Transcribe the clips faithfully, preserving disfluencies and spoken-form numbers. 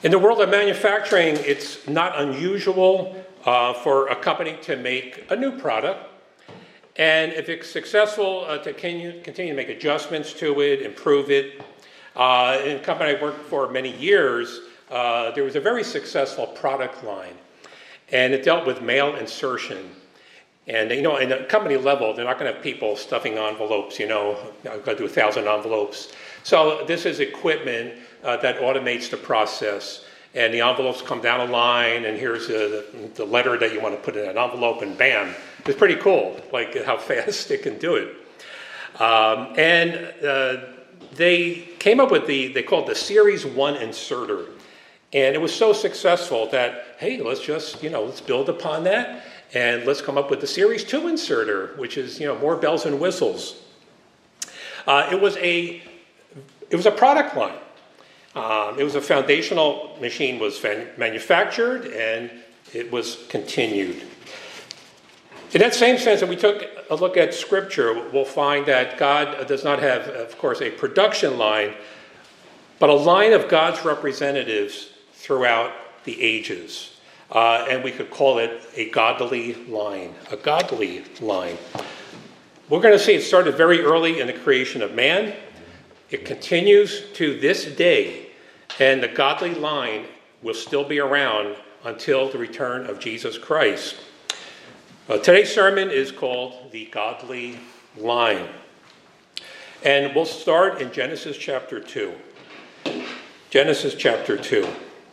In the world of manufacturing, it's not unusual uh, for a company to make a new product. And if it's successful, uh, to continue, continue to make adjustments to it, improve it. Uh, in a company I worked for many years, uh, there was a very successful product line. And it dealt with mail insertion. And, you know, in a company level, they're not going to have people stuffing envelopes, you know, I've got to do a thousand envelopes. So this is equipment uh, that automates the process. And the envelopes come down a line, and here's uh, the, the letter that you want to put in an envelope, and bam. It's pretty cool, like how fast it can do it. Um, and uh, they came up with the, they called it the Series one inserter. And it was so successful that, hey, let's just, you know, let's build upon that. And let's come up with the Series two inserter, which is, you know, more bells and whistles. Uh, it was a, it was a product line. Um, it was a foundational machine, was fan- manufactured, and it was continued. In that same sense, if we took a look at Scripture, we'll find that God does not have, of course, a production line, but a line of God's representatives throughout the ages. Uh, and we could call it a godly line, a godly line. We're going to see it started very early in the creation of man. It continues to this day, and the godly line will still be around until the return of Jesus Christ. Uh, today's sermon is called The Godly Line. And we'll start in Genesis chapter two. Genesis chapter two.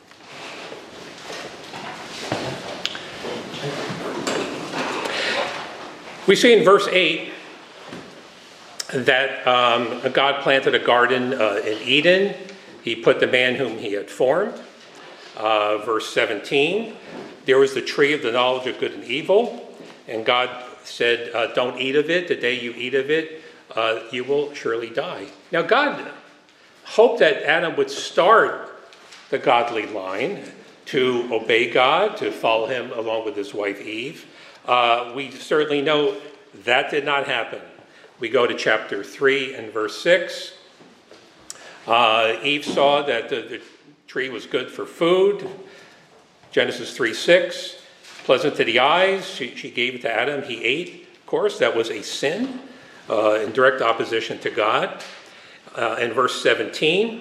We see in verse eight that um, God planted a garden uh, in Eden. He put the man whom he had formed. Uh, verse seventeen, there was the tree of the knowledge of good and evil. And God said, uh, don't eat of it. The day you eat of it, uh, you will surely die. Now God hoped that Adam would start the godly line to obey God, to follow him along with his wife Eve. Uh, we certainly know that did not happen. We go to chapter three and verse six. Uh, Eve saw that the, the tree was good for food. Genesis three six. Pleasant to the eyes. She, she gave it to Adam. He ate. Of course, that was a sin uh, in direct opposition to God. Uh, in verse seventeen,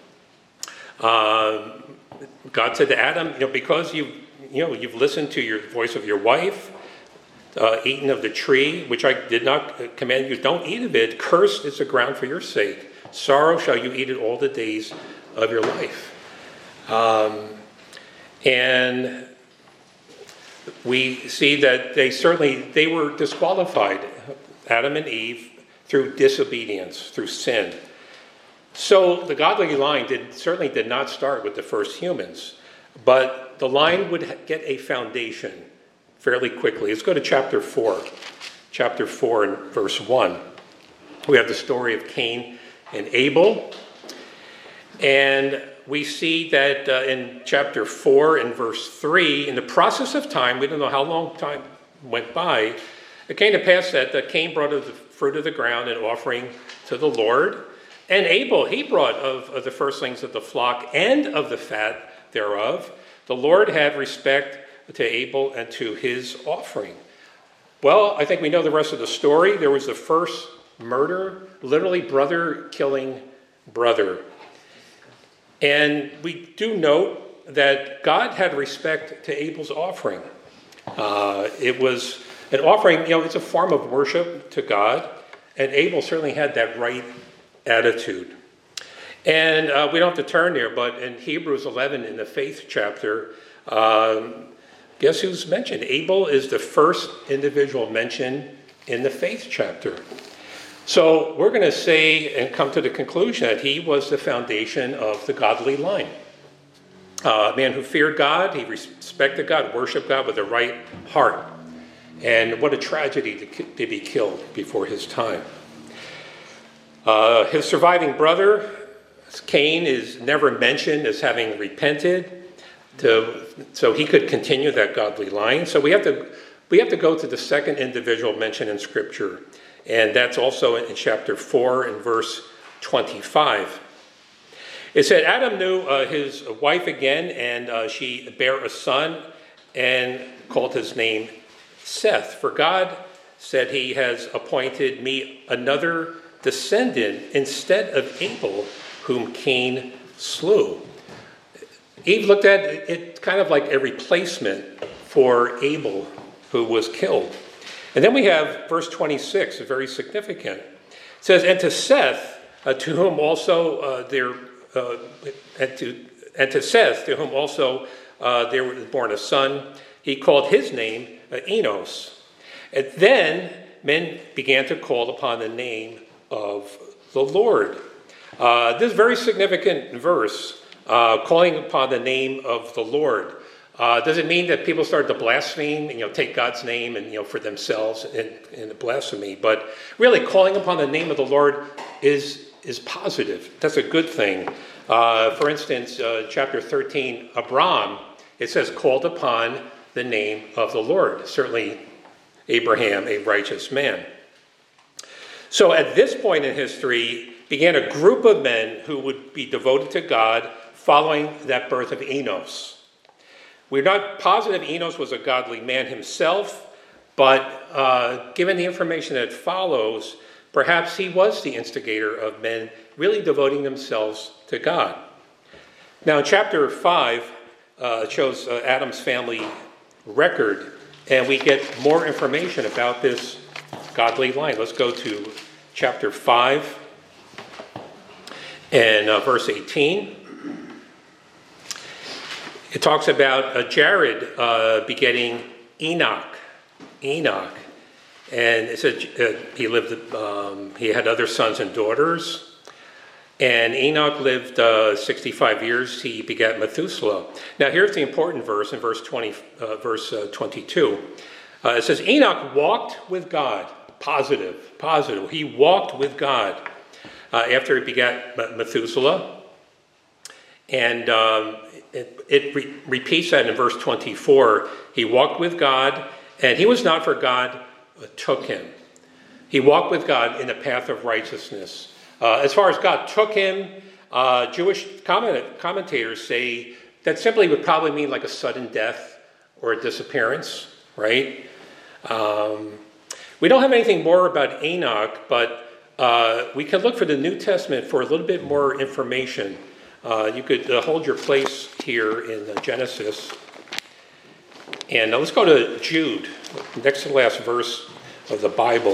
uh, God said to Adam, you know, because you you know you've listened to your voice of your wife, uh, eaten of the tree which I did not command you, don't eat of it. Cursed is the ground for your sake. Sorrow shall you eat it all the days of your life. Um, and we see that they certainly they were disqualified, Adam and Eve, through disobedience, through sin. So the godly line did certainly did not start with the first humans, but the line would get a foundation fairly quickly. Let's go to chapter four. Chapter four and verse one. We have the story of Cain and Abel. And we see that uh, in chapter four and verse three, in the process of time, we don't know how long time went by, it came to pass that uh, Cain brought of the fruit of the ground an offering to the Lord. And Abel, he brought of, of the firstlings of the flock and of the fat thereof. The Lord had respect to Abel and to his offering. Well, I think we know the rest of the story. There was the first murder, literally brother killing brother. And we do note that God had respect to Abel's offering. Uh, it was an offering, you know, it's a form of worship to God. And Abel certainly had that right attitude. And uh, we don't have to turn there, but in Hebrews eleven, in the faith chapter, um, guess who's mentioned? Abel is the first individual mentioned in the faith chapter. So we're going to say and come to the conclusion that he was the foundation of the godly line. Uh, a man who feared God, he respected God, worshiped God with the right heart. And what a tragedy to, to be killed before his time. Uh, his surviving brother, Cain, is never mentioned as having repented, to, so he could continue that godly line. So we have to we have to go to the second individual mentioned in Scripture, and that's also in chapter four and verse twenty-five. It said Adam knew uh, his wife again, and uh, she bare a son and called his name Seth. For God said he has appointed me another descendant instead of Abel, whom Cain slew. Eve looked at it kind of like a replacement for Abel, who was killed. And then we have verse twenty-six, very significant. It says, and to Seth, uh, to whom also uh, there, uh, and, to, and to Seth, to whom also uh, there was born a son, he called his name uh, Enos. And then men began to call upon the name of the Lord. Uh, this very significant verse, uh, calling upon the name of the Lord. Uh, does it mean that people started to blaspheme, you know, take God's name and, you know, for themselves in, in blasphemy? But really, calling upon the name of the Lord is is positive. That's a good thing. Uh, for instance, uh, chapter thirteen, Abram, it says, called upon the name of the Lord. Certainly, Abraham, a righteous man. So at this point in history, began a group of men who would be devoted to God following that birth of Enos. We're not positive Enos was a godly man himself, but uh, given the information that follows, perhaps he was the instigator of men really devoting themselves to God. Now, in chapter five, uh, it shows uh, Adam's family record, and we get more information about this godly line. Let's go to chapter five and uh, verse eighteen. It talks about uh, Jared uh, begetting Enoch. Enoch. And it said uh, he lived, um, he had other sons and daughters. And Enoch lived uh, sixty-five years. He begat Methuselah. Now here's the important verse in verse twenty, uh, verse uh, twenty-two. Uh, it says, Enoch walked with God. Positive, positive. He walked with God uh, after he begat Methuselah. And um, it, it re- repeats that in verse twenty-four. He walked with God, and he was not, for God took him. He walked with God in the path of righteousness. Uh, as far as God took him, uh, Jewish comment- commentators say that simply would probably mean like a sudden death or a disappearance, right? Um, we don't have anything more about Enoch, but uh, we can look for the New Testament for a little bit more information. Uh, you could uh, hold your place here in uh, Genesis. And uh, let's go to Jude, next to the last verse of the Bible.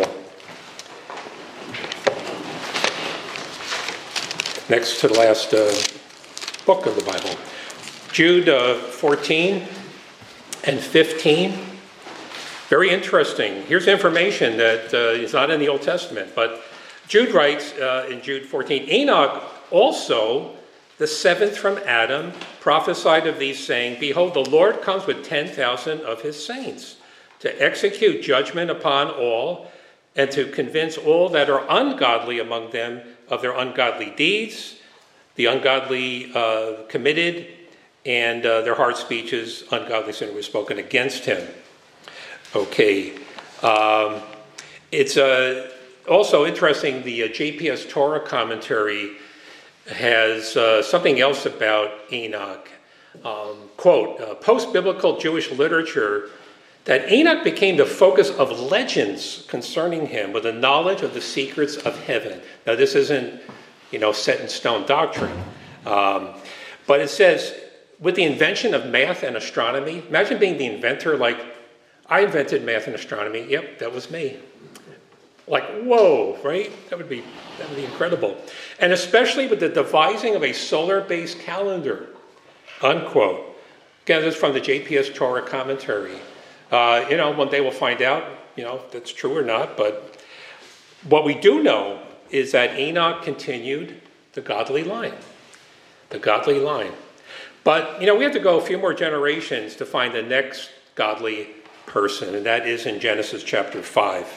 Next to the last uh, book of the Bible. Jude uh, fourteen and fifteen. Very interesting. Here's information that uh, is not in the Old Testament, but Jude writes uh, in Jude fourteen, Enoch also, the seventh from Adam, prophesied of these, saying, behold, the Lord comes with ten thousand of his saints to execute judgment upon all and to convince all that are ungodly among them of their ungodly deeds, the ungodly uh, committed, and uh, their hard speeches, ungodly sin was spoken against him. Okay. Um, it's uh, also interesting, the uh, J P S Torah commentary has uh, something else about Enoch. Um, quote, uh, post-biblical Jewish literature, that Enoch became the focus of legends concerning him with a knowledge of the secrets of heaven. Now, this isn't, you know, set in stone doctrine. Um, but it says, with the invention of math and astronomy, imagine being the inventor, like, I invented math and astronomy. Yep, that was me. Like, whoa, right? That would be that would be incredible. And especially with the devising of a solar-based calendar, unquote. Again, this is from the J P S Torah commentary. Uh, you know, one day we'll find out, you know, if that's true or not. But what we do know is that Enoch continued the godly line. The godly line. But, you know, we have to go a few more generations to find the next godly person, and that is in Genesis chapter five.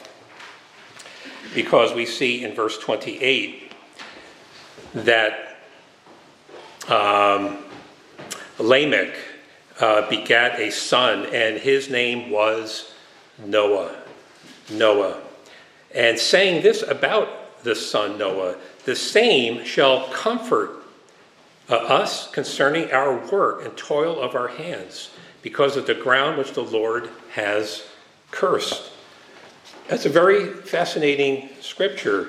Because we see in verse twenty-eight that um, Lamech uh, begat a son, and his name was Noah. Noah. And saying this about the son Noah, the same shall comfort uh, us concerning our work and toil of our hands, because of the ground which the Lord has cursed. That's a very fascinating scripture,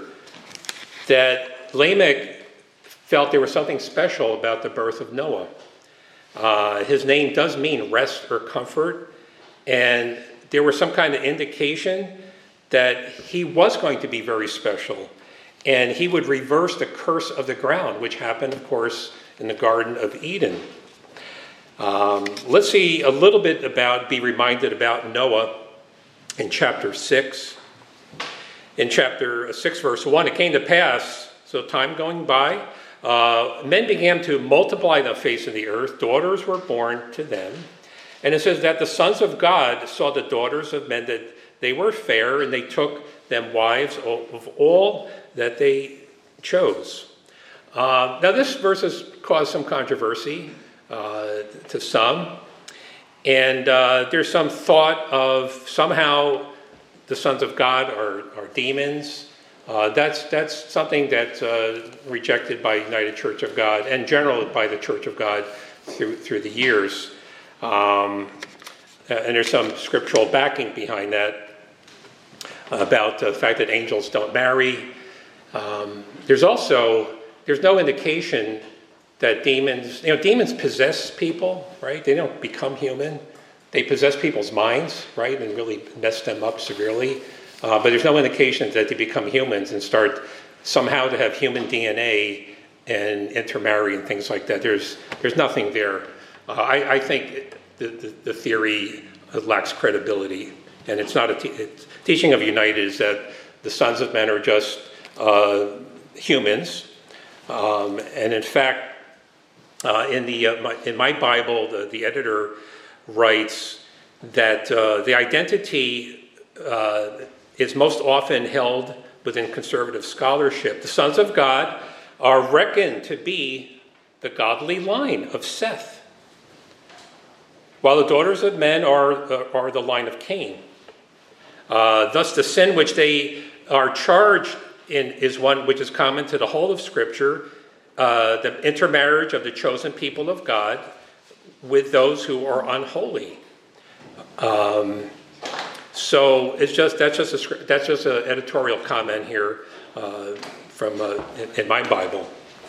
that Lamech felt there was something special about the birth of Noah. Uh, his name does mean rest or comfort, and there was some kind of indication that he was going to be very special, and he would reverse the curse of the ground, which happened, of course, in the Garden of Eden. Um, let's see a little bit about, be reminded about Noah in chapter six. In chapter six, verse one, it came to pass, so time going by, uh, men began to multiply the face of the earth, daughters were born to them. And it says that the sons of God saw the daughters of men, that they were fair, and they took them wives of all that they chose. Uh, now this verse has caused some controversy uh, to some, and uh, there's some thought of somehow the sons of God are, are demons. Uh, that's that's something that's uh, rejected by United Church of God and generally by the Church of God through through the years. Um, and there's some scriptural backing behind that about the fact that angels don't marry. Um, there's also there's no indication that demons, you know, demons possess people, right? They don't become human. They possess people's minds, right, and really mess them up severely. Uh, but there's no indication that they become humans and start somehow to have human D N A and intermarry and things like that. There's there's nothing there. Uh, I, I think the, the, the theory lacks credibility, and it's not a te- it's, teaching of United is that the sons of men are just uh, humans, um, and in fact, uh, in the uh, my, in my Bible, the, the editor writes that uh, the identity uh, is most often held within conservative scholarship. The sons of God are reckoned to be the godly line of Seth, while the daughters of men are, uh, are the line of Cain. Uh, thus, the sin which they are charged in is one which is common to the whole of Scripture, uh, the intermarriage of the chosen people of God with those who are unholy. Um, so it's just that's just a that's just an editorial comment here uh, from uh, in, in my Bible.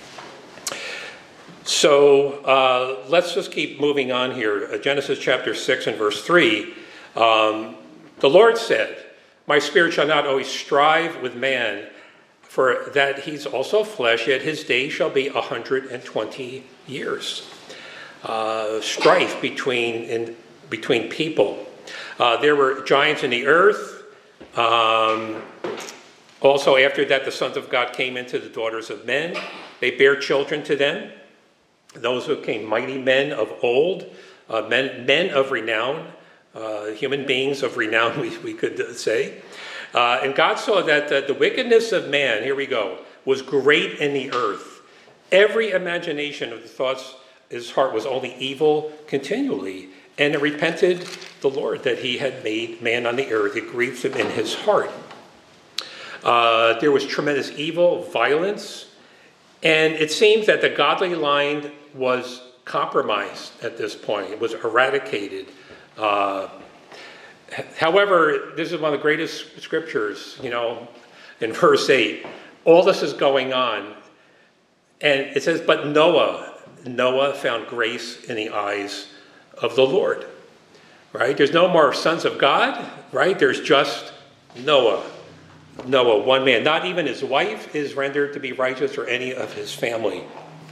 So uh, let's just keep moving on here. Uh, Genesis chapter six and verse three. Um, the Lord said, "My spirit shall not always strive with man, for that he's also flesh, yet his days shall be a hundred and twenty years." Uh, strife between in, between people. Uh, there were giants in the earth. Um, also, after that, the sons of God came into the daughters of men. They bare children to them. Those who became mighty men of old, uh, men, men of renown, uh, human beings of renown, we, we could say. Uh, and God saw that the, the wickedness of man, here we go, was great in the earth. Every imagination of the thoughts his heart was only evil continually, and it repented the Lord that he had made man on the earth. It grieved him in his heart. Uh, there was tremendous evil, violence, and it seems that the godly line was compromised at this point. It was eradicated. Uh, however, this is one of the greatest scriptures, you know, in verse eight. All this is going on, and it says, but Noah, Noah found grace in the eyes of the Lord, right? There's no more sons of God, right? There's just Noah. Noah, one man. Not even his wife is rendered to be righteous or any of his family.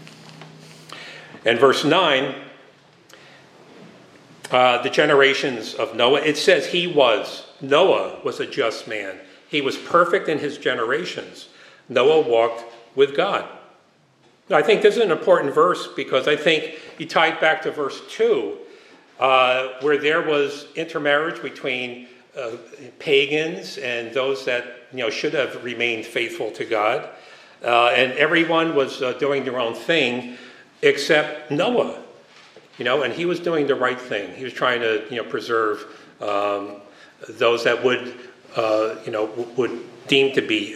And verse nine, uh, the generations of Noah, it says he was, Noah was a just man. He was perfect in his generations. Noah walked with God. I think this is an important verse because I think you tie it back to verse two, uh, where there was intermarriage between uh, pagans and those that you know should have remained faithful to God, uh, and everyone was uh, doing their own thing except Noah, you know, and he was doing the right thing. He was trying to you know preserve um, those that would uh, you know would deem to be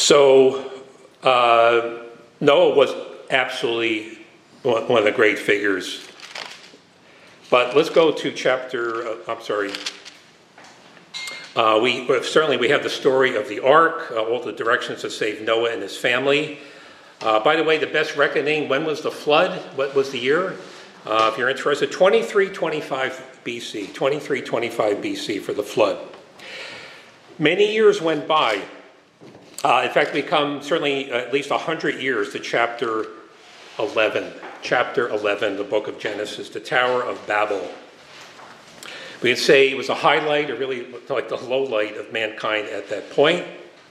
So uh, Noah was absolutely one one of the great figures. But let's go to chapter, uh, I'm sorry. Uh, we certainly we have the story of the ark, uh, all the directions to save Noah and his family. Uh, by the way, the best reckoning, when was the flood? What was the year? Uh, if you're interested, twenty-three twenty-five B C, twenty-three twenty-five B C for the flood. Many years went by. Uh, in fact, we come certainly at least one hundred years to chapter eleven. Chapter eleven, the book of Genesis, the Tower of Babel. We could say it was a highlight, or really like the low light of mankind at that point.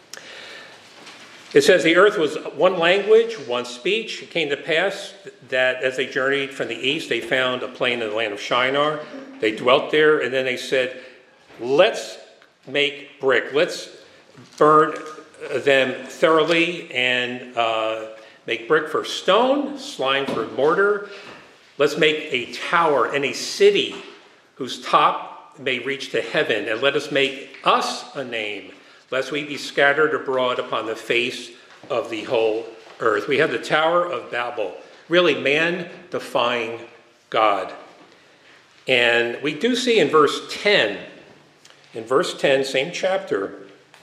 It says the earth was one language, one speech. It came to pass that as they journeyed from the east, they found a plain in the land of Shinar. They dwelt there, and then they said, let's make brick. Let's burn them thoroughly and uh, make brick for stone, slime for mortar. Let's make a tower and a city whose top may reach to heaven, and let us make us a name, lest we be scattered abroad upon the face of the whole earth. We have the Tower of Babel, really man defying God. And we do see in verse ten, in verse ten, same chapter,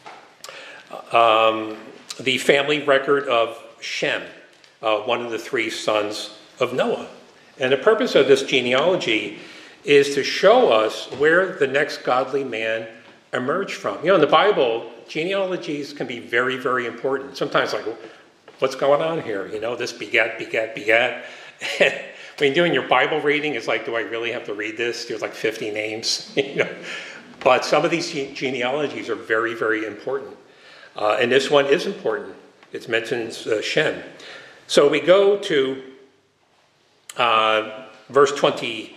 um, the family record of Shem, uh, one of the three sons of Noah. And the purpose of this genealogy is to show us where the next godly man emerged from. You know, in the Bible, genealogies can be very, very important. Sometimes like, what's going on here? You know, this begat, begat, begat. When you're doing your Bible reading, it's like, do I really have to read this? There's like fifty names, you know. But some of these genealogies are very, very important. Uh, and this one is important. It mentions uh, Shem. So we go to uh, verse twenty-six.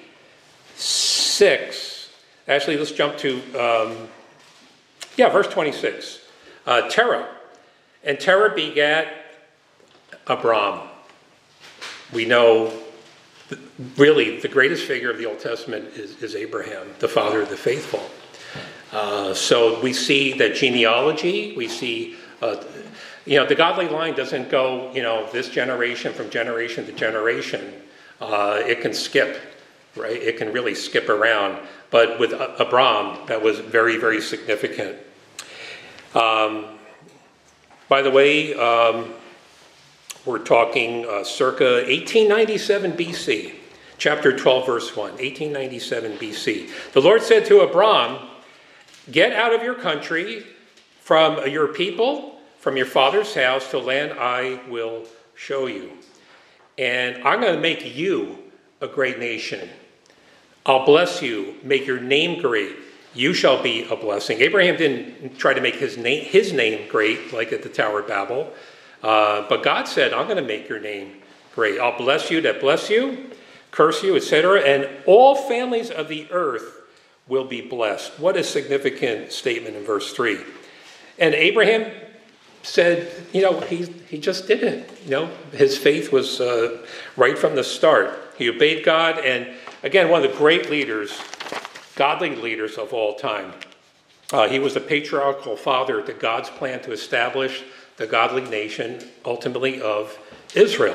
Actually, let's jump to, um, yeah, verse twenty-six. Uh, Terah. And Terah begat Abram. We know, really, the greatest figure of the Old Testament is, is Abraham, the father of the faithful. Uh, so we see that genealogy, we see, uh, you know, the godly line doesn't go, you know, this generation from generation to generation. Uh, it can skip, right? It can really skip around. But with Abram, that was very, very significant. Um, by the way, um, we're talking uh, circa eighteen ninety-seven B C, chapter twelve, verse one, eighteen ninety-seven B C. The Lord said to Abram, get out of your country, from your people, from your father's house, to land I will show you. And I'm going to make you a great nation. I'll bless you, make your name great. You shall be a blessing. Abraham didn't try to make his name, his name great, like at the Tower of Babel. Uh, but God said, I'm going to make your name great. I'll bless you that bless you, curse you, et cetera. And all families of the earth will be blessed. What a significant statement in verse three. And Abraham said, you know, he, he just didn't. You know, his faith was uh, right from the start. He obeyed God, and again, one of the great leaders, godly leaders of all time. Uh, he was the patriarchal father to God's plan to establish the godly nation, ultimately of Israel.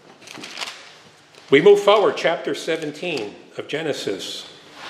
We move forward, chapter seventeen of Genesis.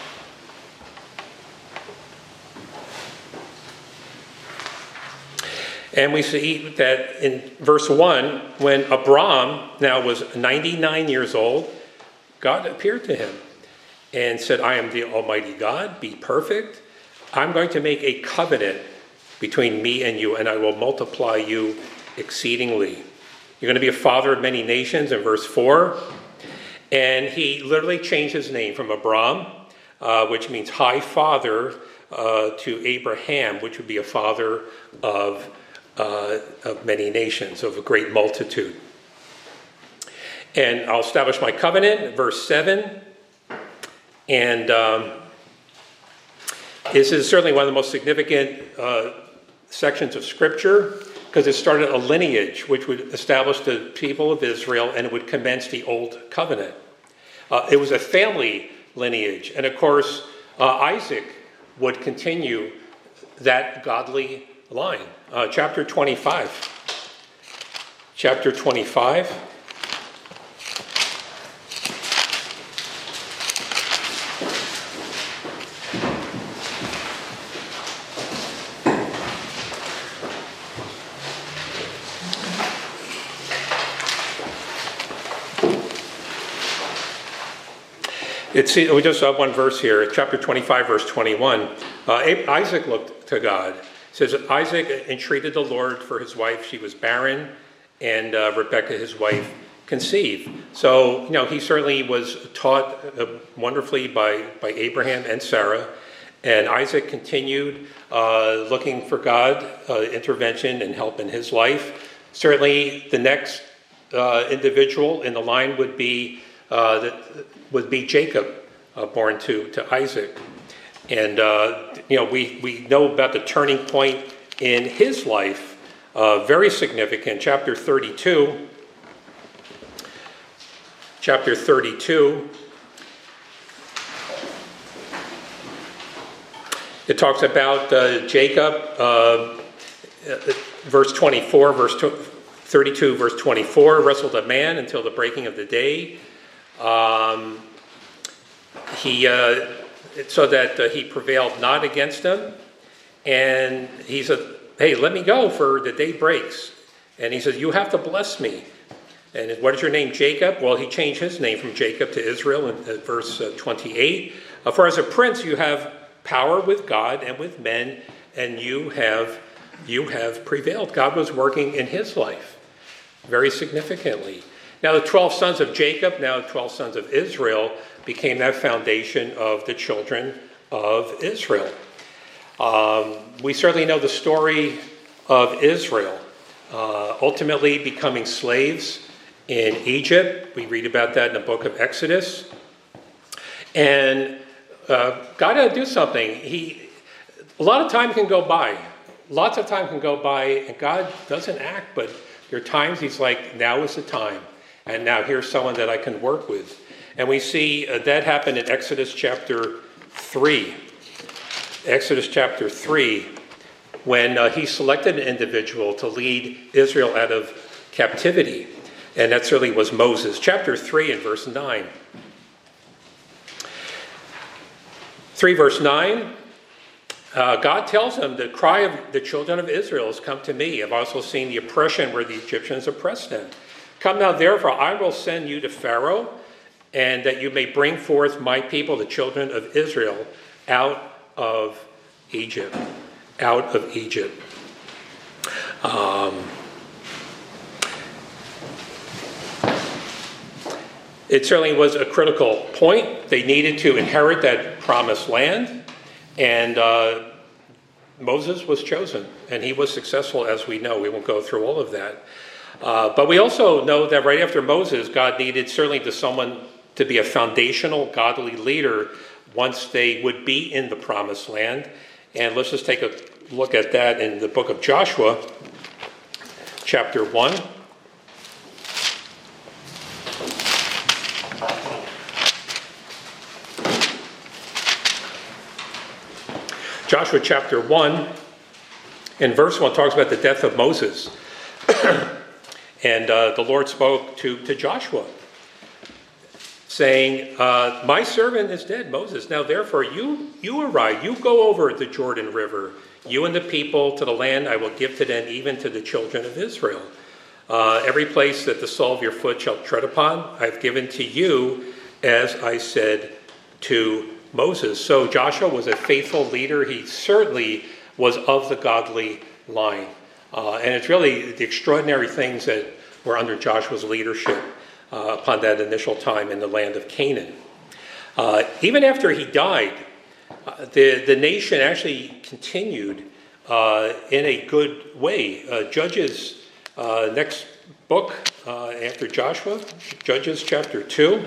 And we see that in verse one, when Abram now was ninety-nine years old, God appeared to him and said, I am the Almighty God, be perfect. I'm going to make a covenant between me and you, and I will multiply you exceedingly. You're going to be a father of many nations, in verse four. And he literally changed his name from Abram, uh, which means high father, uh, to Abraham, which would be a father of, uh, of many nations, of a great multitude. And I'll establish my covenant, verse seven. And um, this is certainly one of the most significant uh, sections of Scripture, because it started a lineage which would establish the people of Israel, and it would commence the Old Covenant. Uh, it was a family lineage. And of course, uh, Isaac would continue that godly line. Uh, chapter twenty-five. chapter twenty-five. It's, we just have one verse here, chapter twenty-five, verse twenty-one. Uh, Isaac looked to God. It says, Isaac entreated the Lord for his wife. She was barren, and uh, Rebekah, his wife, conceived. So, you know, he certainly was taught uh, wonderfully by, by Abraham and Sarah. And Isaac continued uh, looking for God, uh, intervention and help in his life. Certainly, the next uh, individual in the line would be uh, that would be Jacob, uh, born to, to Isaac. And, uh, you know, we, we know about the turning point in his life, uh, very significant. Chapter thirty-two. Chapter thirty-two. It talks about uh, Jacob, uh, verse twenty-four, verse thirty-two, verse twenty-four, wrestled a man until the breaking of the day. Um, he, uh, so that uh, he prevailed not against him. And he said, hey, let me go for the day breaks. And he says, you have to bless me. And what is your name, Jacob? Well, he changed his name from Jacob to Israel in uh, verse uh, twenty-eight. Uh, for as a prince, you have power with God and with men, and you have, you have prevailed. God was working in his life very significantly. Now the twelve sons of Jacob, now twelve sons of Israel, became that foundation of the children of Israel. Um, we certainly know the story of Israel, uh, ultimately becoming slaves in Egypt. We read about that in the book of Exodus. And uh, God had to do something. He, a lot of time can go by. Lots of time can go by, and God doesn't act, but there are times he's like, now is the time. And now here's someone that I can work with. And we see uh, that happened in Exodus chapter three. Exodus chapter three, when uh, he selected an individual to lead Israel out of captivity. And that certainly was Moses. Chapter three and verse nine. three verse nine, uh, God tells him, the cry of the children of Israel has come to me. I've also seen the oppression where the Egyptians oppressed them. Come now, therefore, I will send you to Pharaoh, and that you may bring forth my people, the children of Israel, out of Egypt. Out of Egypt. Um, it certainly was a critical point. They needed to inherit that promised land, and uh, Moses was chosen, and he was successful, as we know. We won't go through all of that. Uh, but we also know that right after Moses, God needed certainly to someone to be a foundational godly leader once they would be in the promised land. And let's just take a look at that in the book of Joshua, chapter one. Joshua chapter one, in verse one, talks about the death of Moses. And uh, the Lord spoke to, to Joshua, saying, uh, my servant is dead, Moses. Now therefore you, you arise, you go over the Jordan River, you and the people, to the land I will give to them, even to the children of Israel. Uh, every place that the sole of your foot shall tread upon, I've given to you, as I said to Moses. So Joshua was a faithful leader. He certainly was of the godly line. Uh, and it's really the extraordinary things that were under Joshua's leadership uh, upon that initial time in the land of Canaan. Uh, even after he died, uh, the, the nation actually continued uh, in a good way. Uh, Judges, uh, next book uh, after Joshua, Judges chapter two.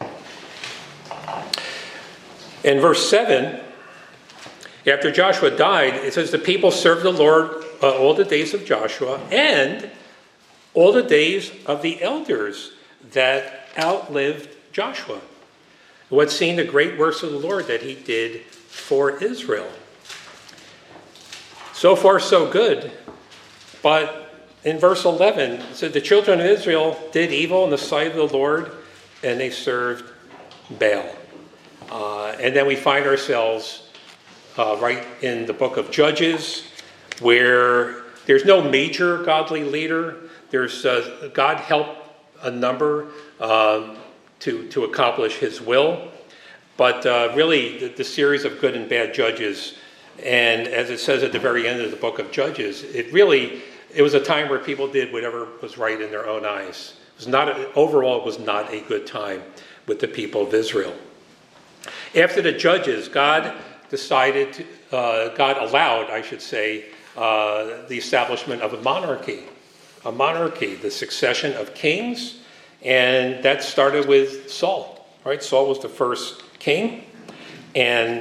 In verse seven, after Joshua died, it says the people served the Lord uh, all the days of Joshua and all the days of the elders that outlived Joshua, who had seen the great works of the Lord that he did for Israel. So far, so good. But in verse eleven, it said, the children of Israel did evil in the sight of the Lord, and they served Baal. Uh, and then we find ourselves uh, right in the book of Judges, where there's no major godly leader. There's uh, God helped a number um, to, to accomplish his will. But uh, really, the, the series of good and bad judges, and as it says at the very end of the book of Judges, it really, it was a time where people did whatever was right in their own eyes. It was not a, overall, it was not a good time with the people of Israel. After the Judges, God decided, to, uh, God allowed, I should say, uh, the establishment of a monarchy. A monarchy, the succession of kings, and that started with Saul. Right? Saul was the first king, and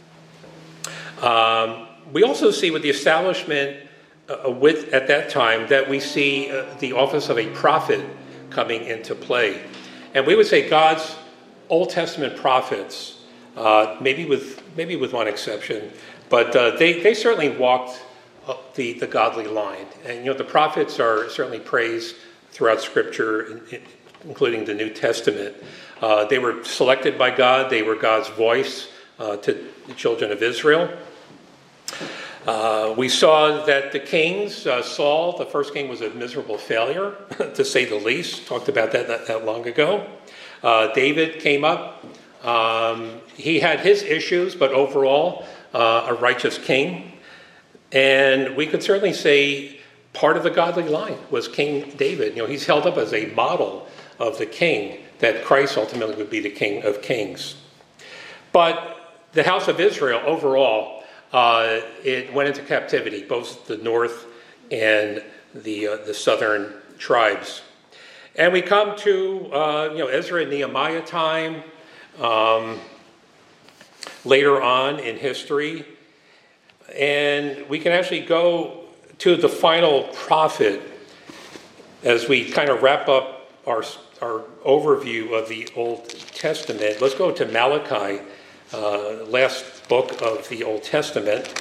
um, we also see with the establishment uh, with at that time that we see uh, the office of a prophet coming into play, and we would say God's Old Testament prophets, uh, maybe with maybe with one exception, but uh, they they certainly walked the the godly line, and you know the prophets are certainly praised throughout Scripture, including the New Testament. Uh, they were selected by God. They were God's voice uh, to the children of Israel. Uh, we saw that the kings, uh, Saul, the first king, was a miserable failure, to say the least. Talked about that not that long ago. Uh, David came up. Um, he had his issues, but overall, uh, a righteous king. And we could certainly say part of the godly line was King David. You know, he's held up as a model of the king, that Christ ultimately would be the King of Kings. But the house of Israel overall, uh, it went into captivity, both the north and the uh, the southern tribes. And we come to uh, you know Ezra and Nehemiah time, um, later on in history. And we can actually go to the final prophet as we kind of wrap up our, our overview of the Old Testament. Let's go to Malachi, uh, last book of the Old Testament.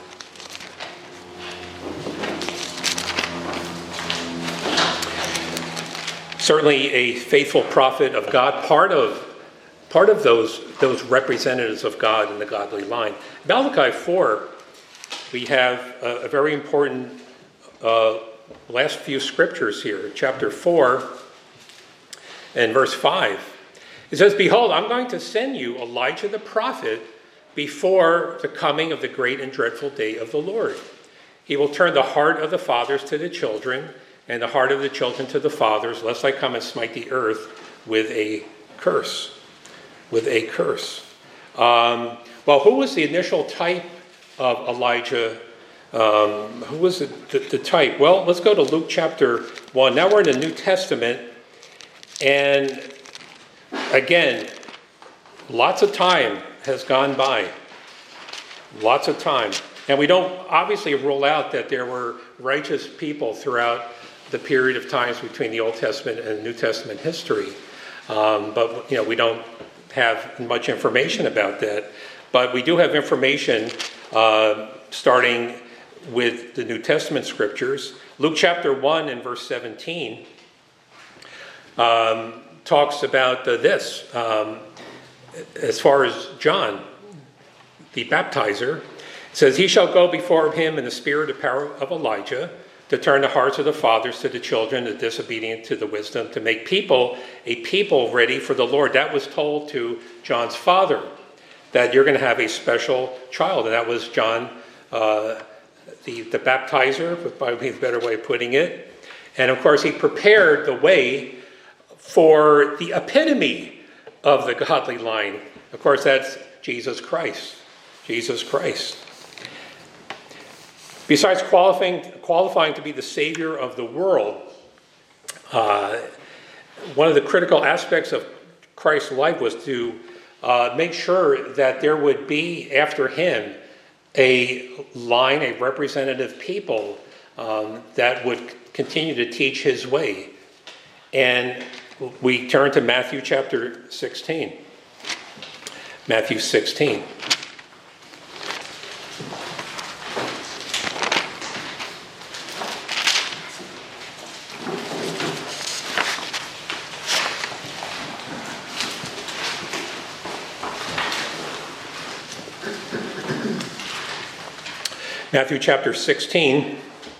Certainly a faithful prophet of God, part of part of those, those representatives of God in the godly line. Malachi four, we have a, a very important uh, last few scriptures here. Chapter four and verse five. It says, behold, I'm going to send you Elijah the prophet before the coming of the great and dreadful day of the Lord. He will turn the heart of the fathers to the children, and the heart of the children to the fathers, lest I come and smite the earth with a curse. With a curse. Um, well, who was the initial type of Elijah? Um, who was the, the, the type? Well, let's go to Luke chapter one. Now we're in the New Testament, and again, lots of time has gone by. Lots of time. And we don't obviously rule out that there were righteous people throughout the period of times between the Old Testament and New Testament history. Um, but, you know, we don't have much information about that. But we do have information uh, starting with the New Testament scriptures. Luke chapter one and verse seventeen um, talks about uh, this. Um, as far as John, the baptizer, it says, he shall go before him in the spirit and power of Elijah, to turn the hearts of the fathers to the children, the disobedient to the wisdom, to make people a people ready for the Lord. That was told to John's father, that you're going to have a special child. And that was John, uh, the, the baptizer, would probably be a better way of putting it. And of course, he prepared the way for the epitome of the godly line. Of course, that's Jesus Christ. Jesus Christ. Besides qualifying, qualifying to be the Savior of the world, uh, one of the critical aspects of Christ's life was to uh, make sure that there would be, after him, a line, a representative people um, that would continue to teach his way. And we turn to Matthew chapter sixteen. Matthew sixteen. Matthew chapter sixteen.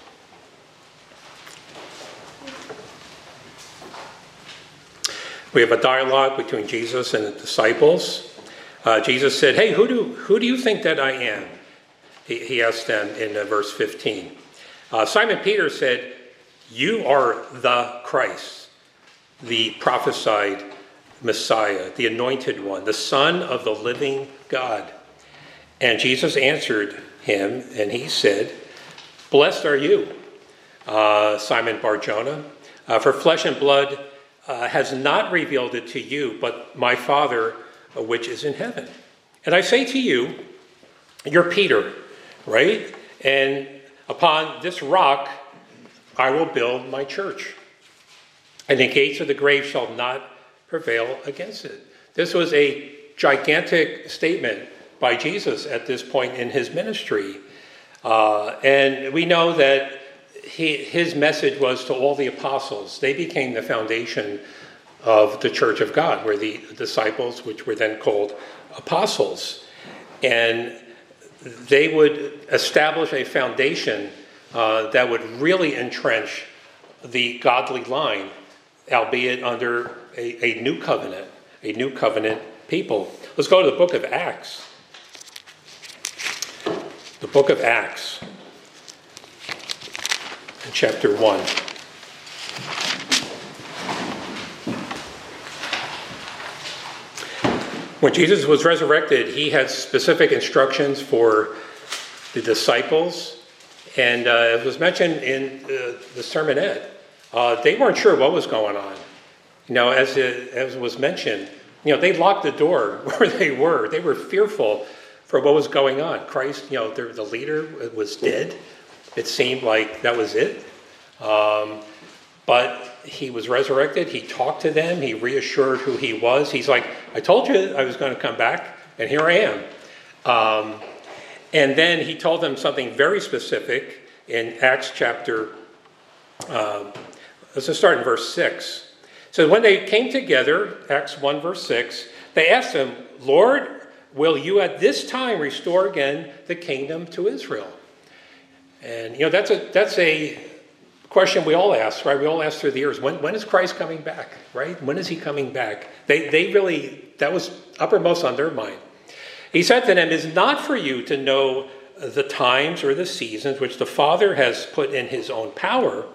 We have a dialogue between Jesus and the disciples. Uh, Jesus said, hey, who do, who do you think that I am? He, he asked them in uh, verse fifteen. Uh, Simon Peter said, you are the Christ, the prophesied Messiah, the anointed one, the Son of the living God. And Jesus answered him, and he said, blessed are you, uh, Simon Bar-Jonah, uh, for flesh and blood uh, has not revealed it to you, but my Father uh, which is in heaven. And I say to you, you're Peter, right? And upon this rock I will build my church, and the gates of the grave shall not prevail against it. This was a gigantic statement by Jesus at this point in his ministry. Uh, and we know that he, his message was to all the apostles. They became the foundation of the church of God, were the disciples, which were then called apostles. And they would establish a foundation uh, that would really entrench the godly line, albeit under a, a new covenant, a new covenant people. Let's go to the book of Acts. The book of Acts, chapter one. When Jesus was resurrected, he had specific instructions for the disciples. And uh, it was mentioned in uh, the sermonette. Uh, they weren't sure what was going on. You know, as it, as was mentioned, you know, they locked the door where they were. They were fearful for what was going on. Christ, you know, the, the leader was dead. It seemed like that was it. Um, but he was resurrected. He talked to them. He reassured who he was. He's like, I told you I was going to come back, and here I am. Um, and then he told them something very specific in Acts chapter, uh, let's just start in verse six. So when they came together, Acts one verse six, they asked him, Lord, will you at this time restore again the kingdom to Israel? And, you know, that's a that's a question we all ask, right? We all ask through the years, when, when is Christ coming back, right? When is he coming back? They, they really, that was uppermost on their mind. He said to them, it is not for you to know the times or the seasons which the Father has put in his own power.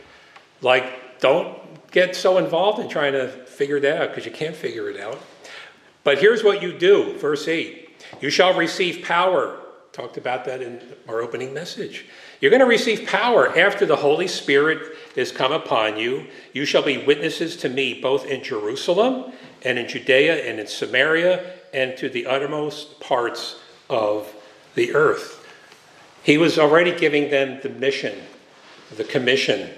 Like, don't get so involved in trying to figure that out, because you can't figure it out. But here's what you do, verse eight. You shall receive power. Talked about that in our opening message. You're going to receive power after the Holy Spirit is come upon you. You shall be witnesses to me both in Jerusalem and in Judea and in Samaria and to the uttermost parts of the earth. He was already giving them the mission, the commission.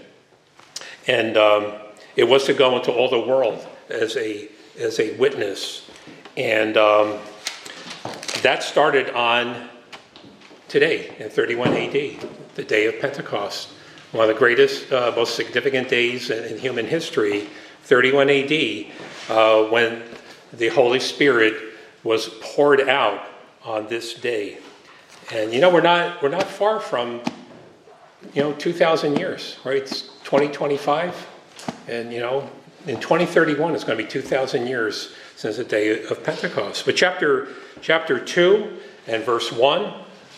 And um, it was to go into all the world as a, as a witness. And um, that started on today, in thirty-one A D, the day of Pentecost. One of the greatest, uh, most significant days in, in human history, thirty-one A D, uh, when the Holy Spirit was poured out on this day. And you know, we're not we're not far from, you know, two thousand years, right? It's twenty twenty-five, and you know, in twenty thirty-one, it's going to be two thousand years since the day of Pentecost. But chapter chapter two and verse one.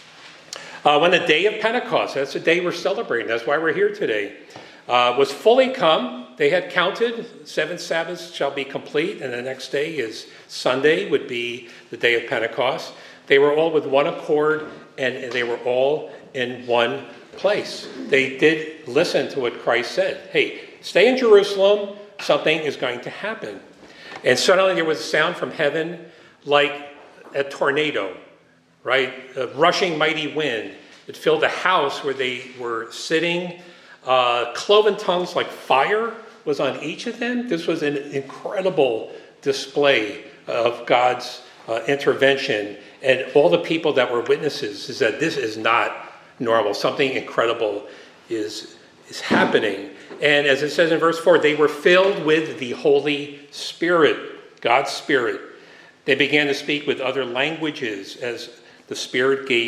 Uh, when the day of Pentecost, that's the day we're celebrating, that's why we're here today, uh, was fully come, they had counted, seven Sabbaths shall be complete, and the next day is Sunday, would be the day of Pentecost. They were all with one accord, and they were all in one place. They did listen to what Christ said. Hey, stay in Jerusalem, something is going to happen. And suddenly there was a sound from heaven like a tornado. Right? A rushing mighty wind. It filled the house where they were sitting. Uh, cloven tongues like fire was on each of them. This was an incredible display of God's uh, intervention. And all the people that were witnesses is that this is not normal. Something incredible is, is happening. And as it says in verse four, they were filled with the Holy Spirit, God's Spirit. They began to speak with other languages as the Spirit gave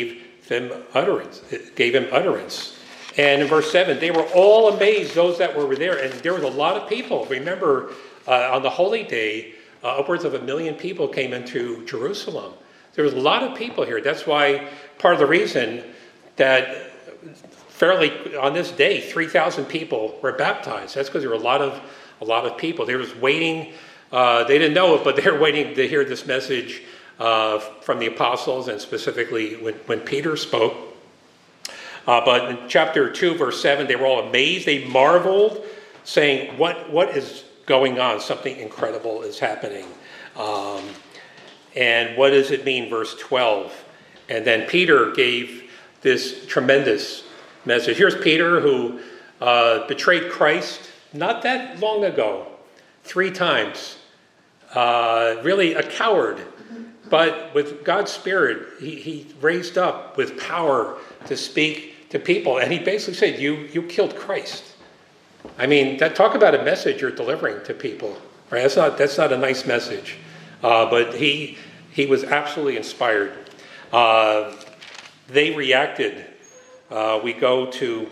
him utterance. It gave him utterance. And in verse seven, they were all amazed, those that were there. And there was a lot of people. Remember, uh, on the holy day, uh, upwards of a million people came into Jerusalem. There was a lot of people here. That's why part of the reason that fairly on this day, three thousand people were baptized. That's because there were a lot of a lot of people. They was waiting. Uh, they didn't know it, but they were waiting to hear this message uh, from the apostles, and specifically when, when Peter spoke. Uh, but in chapter two, verse seven, they were all amazed. They marveled, saying, "What what is going on? Something incredible is happening." Um, and what does it mean? Verse twelve. And then Peter gave this tremendous message. Here's Peter, who uh, betrayed Christ not that long ago, three times. Uh, really a coward. But with God's Spirit, he, he raised up with power to speak to people. And he basically said, you, you killed Christ. I mean, that, talk about a message you're delivering to people. Right? That's not, that's not a nice message. Uh, but he, he was absolutely inspired. Uh, they reacted. Uh, we go to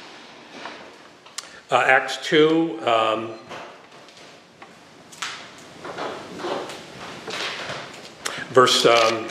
uh, Acts two. Um, verse um,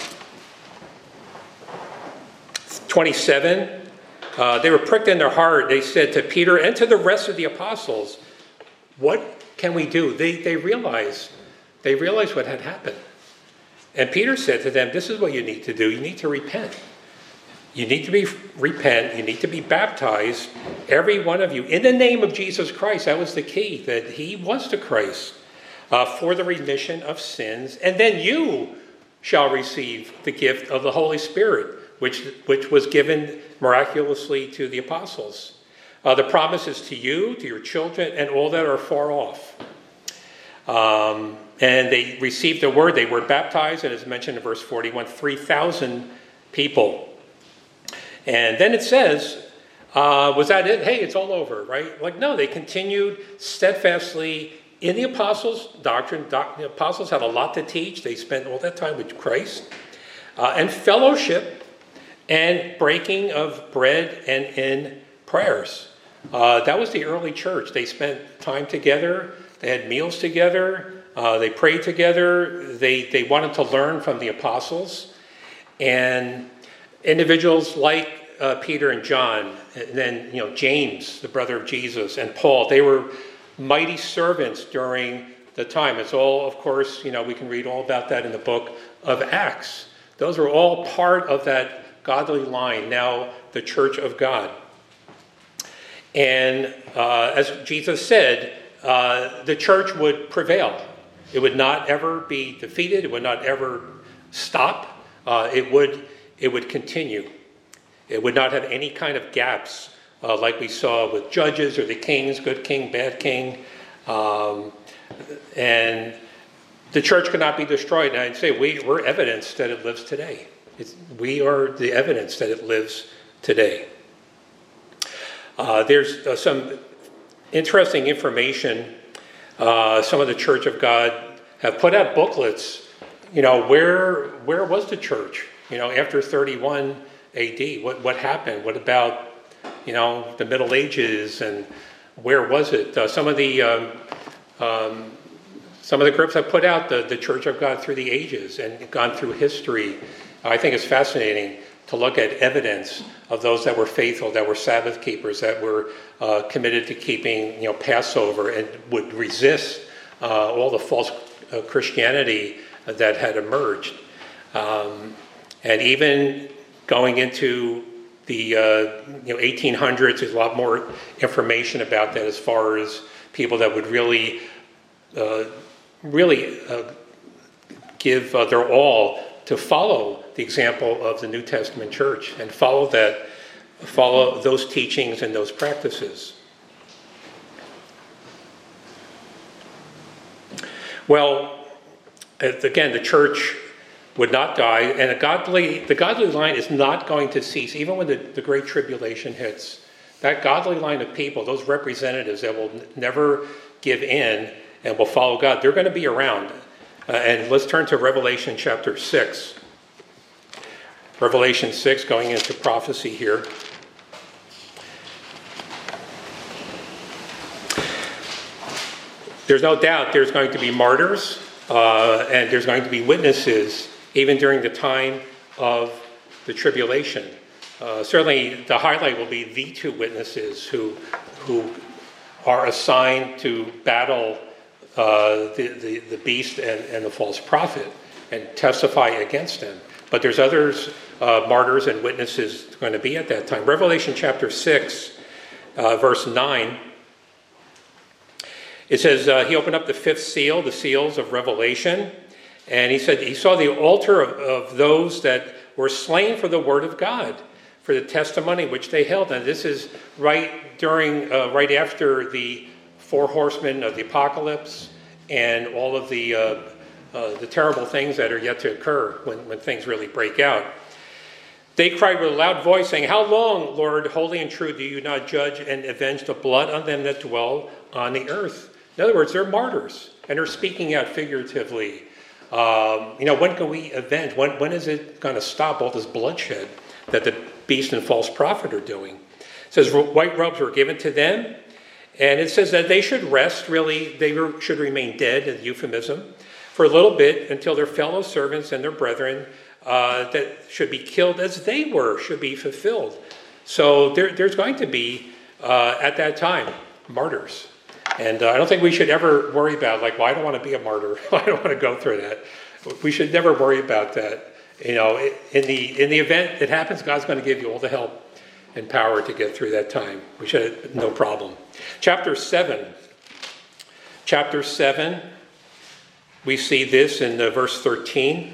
twenty-seven. Uh, they were pricked in their heart. They said to Peter and to the rest of the apostles, "What can we do?" They, they realized, they realized what had happened. And Peter said to them, "This is what you need to do. You need to repent. You need to be repent. You need to be baptized, every one of you, in the name of Jesus Christ." That was the key, that he was the Christ, uh, for the remission of sins. And then you shall receive the gift of the Holy Spirit, which, which was given miraculously to the apostles. Uh, the promise is to you, to your children, and all that are far off. Um, and they received the word. They were baptized, and as mentioned in verse forty-one, three thousand people. And then it says, uh, was that it? Hey, it's all over, right? Like, no, they continued steadfastly in the apostles' doctrine. Doc, the apostles had a lot to teach. They spent all that time with Christ. Uh, and fellowship and breaking of bread and in prayers. Uh, that was the early church. They spent time together. They had meals together. Uh, they prayed together. They, they wanted to learn from the apostles. And individuals like uh, Peter and John, and then you know James, the brother of Jesus, and Paul, they were mighty servants during the time. It's all, of course, you know, we can read all about that in the book of Acts. Those were all part of that godly line, now the church of God. And uh, as Jesus said, uh, the church would prevail. It would not ever be defeated. It would not ever stop. Uh, it would It would continue. It would not have any kind of gaps uh, like we saw with Judges or the kings, good king, bad king. Um, and the church could not be destroyed. And I'd say we, we're evidence that it lives today. It's, we are the evidence that it lives today. Uh, there's uh, some interesting information. Uh, some of the Church of God have put out booklets. You know, where where was the church? You know, after thirty-one A D, what, what happened? What about, you know, the Middle Ages, and where was it? Uh, some of the um, um, some of the groups have put out the, the Church of God through the ages and gone through history. I think it's fascinating to look at evidence of those that were faithful, that were Sabbath keepers, that were uh, committed to keeping, you know, Passover, and would resist uh, all the false uh, Christianity that had emerged. Um, And even going into the uh, you know eighteen hundreds, there's a lot more information about that as far as people that would really, uh, really uh, give uh, their all to follow the example of the New Testament church and follow that, follow those teachings and those practices. Well, again, the church would not die, and a godly, the godly line is not going to cease, even when the, the Great Tribulation hits. That godly line of people, those representatives that will n- never give in and will follow God, they're going to be around. Uh, and let's turn to Revelation chapter six. Revelation six, going into prophecy here. There's no doubt there's going to be martyrs uh, and there's going to be witnesses even during the time of the tribulation. Uh, certainly the highlight will be the two witnesses who, who are assigned to battle uh, the, the, the beast and, and the false prophet and testify against them. But there's others, uh, martyrs and witnesses going to be at that time. Revelation chapter six, uh, verse nine. It says, uh, he opened up the fifth seal, the seals of Revelation, and he said he saw the altar of, of those that were slain for the word of God, for the testimony which they held. And this is right during, uh, right after the four horsemen of the apocalypse and all of the uh, uh, the terrible things that are yet to occur when, when things really break out. They cried with a loud voice, saying, "How long, Lord, holy and true, do you not judge and avenge the blood on them that dwell on the earth?" In other words, they're martyrs, and they're speaking out figuratively. Um, you know, when can we avenge? When, when is it going to stop all this bloodshed that the beast and false prophet are doing? It says white robes were given to them, and it says that they should rest, really, they should remain dead, a euphemism, for a little bit until their fellow servants and their brethren uh, that should be killed as they were should be fulfilled. So there, there's going to be, uh, at that time, martyrs. And uh, I don't think we should ever worry about, like, well, I don't want to be a martyr. I don't want to go through that. We should never worry about that. You know, in the in the event it happens, God's going to give you all the help and power to get through that time. We should, no problem. Chapter seven. Chapter seven, we see this in uh, verse thirteen.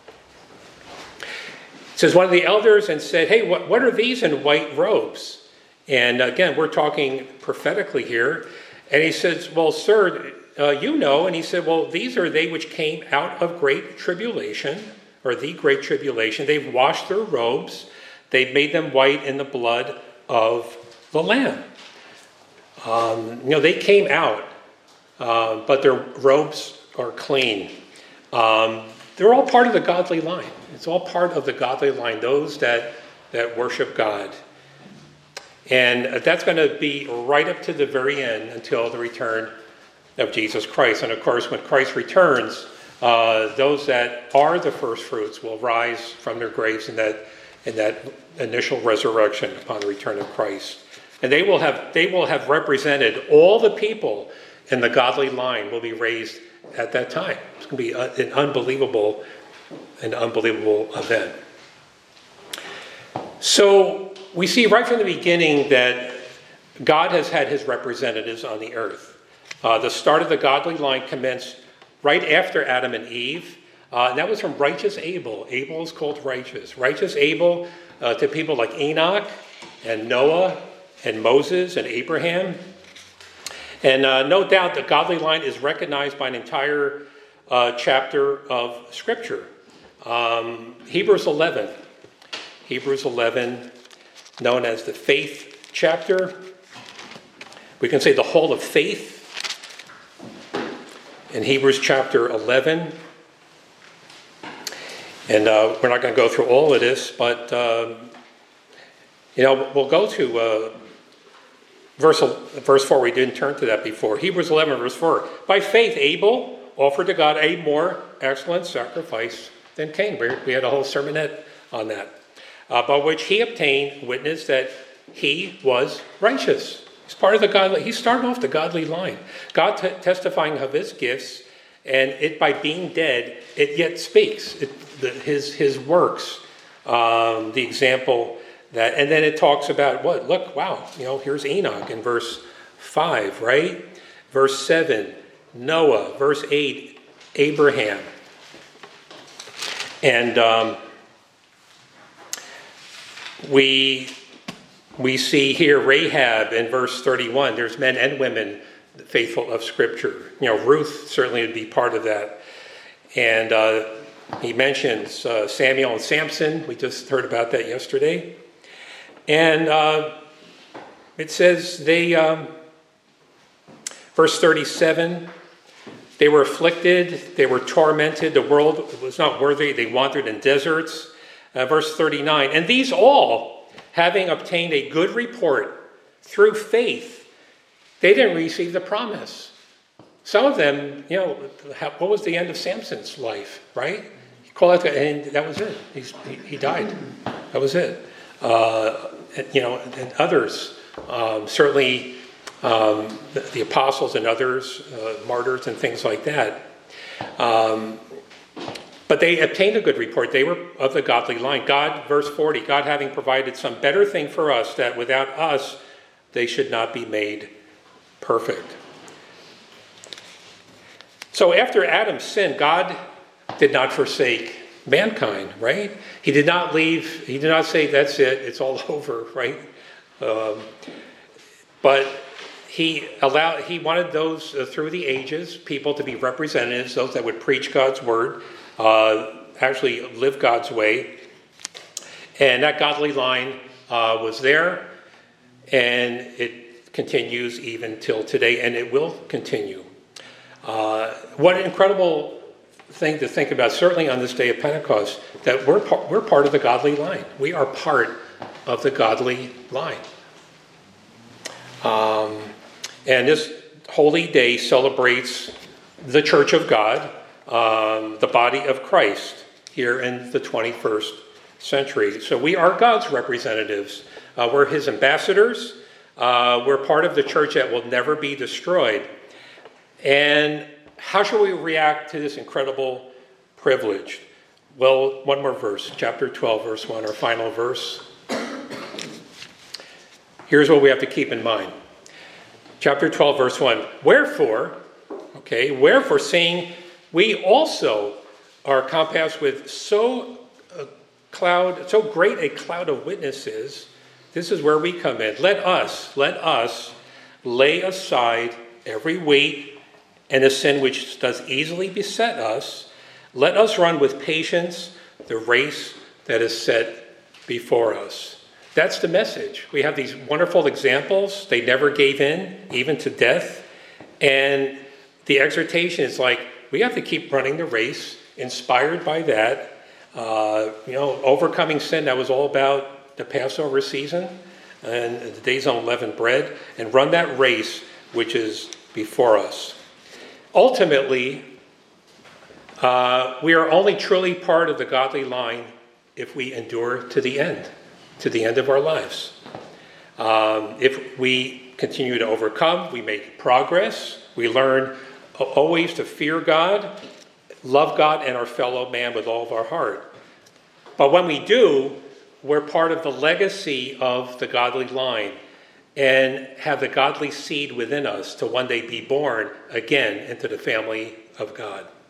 It says, one of the elders and said, "Hey, what, what are these in white robes?" And again, we're talking prophetically here. And he says, "Well, sir, uh, you know." And he said, "Well, these are they which came out of great tribulation," or the great tribulation. "They've washed their robes. They've made them white in the blood of the Lamb." Um, you know, they came out, uh, but their robes are clean. Um, they're all part of the godly line. It's all part of the godly line, those that, that worship God. And that's going to be right up to the very end until the return of Jesus Christ. And of course, when Christ returns, uh, those that are the first fruits will rise from their graves in that in that initial resurrection upon the return of Christ. And they will have they will have represented all the people in the godly line will be raised at that time. It's going to be an unbelievable, an unbelievable event. So we see right from the beginning that God has had his representatives on the earth. Uh, the start of the godly line commenced right after Adam and Eve. Uh, and that was from righteous Abel. Abel is called righteous. Righteous Abel uh, to people like Enoch and Noah and Moses and Abraham. And uh, no doubt the godly line is recognized by an entire uh, chapter of Scripture. Um, Hebrews eleven. Hebrews eleven, known as the faith chapter. We can say the hall of faith in Hebrews chapter eleven. And uh, we're not going to go through all of this, but, um, you know, we'll go to uh, verse, verse four. We didn't turn to that before. Hebrews eleven, verse four. By faith, Abel offered to God a more excellent sacrifice than Cain. We, we had a whole sermonette on that. Uh, by which he obtained witness that he was righteous. He's part of the godly. He started off the godly line. God t- testifying of his gifts, and it by being dead, it yet speaks. It, the, his his works, um, the example that, and then it talks about what? Look, wow, you know, here's Enoch in verse five, right? Verse seven, Noah. Verse eight, Abraham. And um, We we see here Rahab in verse thirty-one. There's men and women faithful of Scripture. You know, Ruth certainly would be part of that. And uh, he mentions uh, Samuel and Samson. We just heard about that yesterday. And uh, it says they, um, verse thirty-seven, they were afflicted, they were tormented, the world was not worthy, they wandered in deserts. Uh, verse thirty-nine, and these all, having obtained a good report through faith, they didn't receive the promise. Some of them, you know, what was the end of Samson's life, right? He called out, and that was it. He's, he, he died. That was it. Uh, and, you know, and others, um, certainly um, the, the apostles and others, uh, martyrs and things like that. Um, but they obtained a good report. They were of the godly line. God, verse forty, God having provided some better thing for us, that without us they should not be made perfect. So after Adam sinned, God did not forsake mankind, right? He did not leave, he did not say, that's it, it's all over, right? Um, but he allowed, he wanted those uh, through the ages, people to be representatives, those that would preach God's word, uh, actually live God's way. And that godly line uh, was there, and it continues even till today, and it will continue. Uh, what an incredible thing to think about, certainly on this day of Pentecost, that we're, par- we're part of the godly line. We are part of the godly line. Um, and this holy day celebrates the Church of God, um, the body of Christ, here in the twenty-first century. So we are God's representatives. Uh, we're his ambassadors. Uh, we're part of the church that will never be destroyed. And how should we react to this incredible privilege? Well, one more verse, chapter twelve, verse one, our final verse. Here's what we have to keep in mind. Chapter twelve, verse one. Wherefore, okay, wherefore, seeing we also are compassed with so a cloud, so great a cloud of witnesses, this is where we come in. Let us, let us lay aside every weight and the sin which does easily beset us. Let us run with patience the race that is set before us. That's the message. We have these wonderful examples. They never gave in, even to death. And the exhortation is like, we have to keep running the race, inspired by that. Uh, you know, overcoming sin, that was all about the Passover season and the days on unleavened bread, and run that race which is before us. Ultimately, uh, we are only truly part of the godly line if we endure to the end, to the end of our lives. Um, if we continue to overcome, we make progress, we learn always to fear God, love God and our fellow man with all of our heart. But when we do, we're part of the legacy of the godly line, and have the godly seed within us to one day be born again into the family of God.